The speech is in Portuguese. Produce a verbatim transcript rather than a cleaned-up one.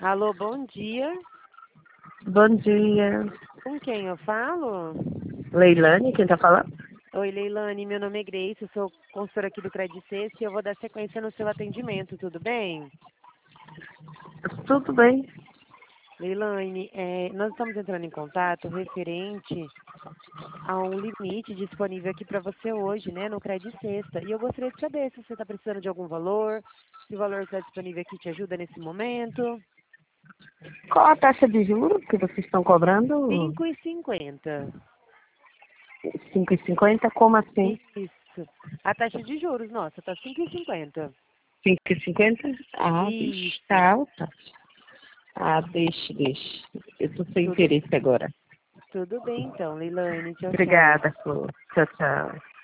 Alô, bom dia. Bom dia. Com quem eu falo? Leilane, quem tá falando? Oi, Leilane, meu nome é Grace, eu sou consultora aqui do Credit Sexta e eu vou dar sequência no seu atendimento, tudo bem? Tudo bem. Leilane, é, nós estamos entrando em contato referente a um limite disponível aqui para você hoje, né, no Credit Sexta. E eu gostaria de saber se você está precisando de algum valor, se o valor que está disponível aqui te ajuda nesse momento. Qual a taxa de juros que vocês estão cobrando? cinco e cinquenta. cinco e cinquenta? Como assim? Isso. A taxa de juros, nossa, tá cinco e cinquenta. cinco e cinquenta? Ah, vixe, Isso. tá alta. Ah, deixa, deixa. Eu tô sem Tudo, interesse agora. tudo bem então, Leilane. Tchau, tchau. Obrigada, Flor. Tchau, tchau.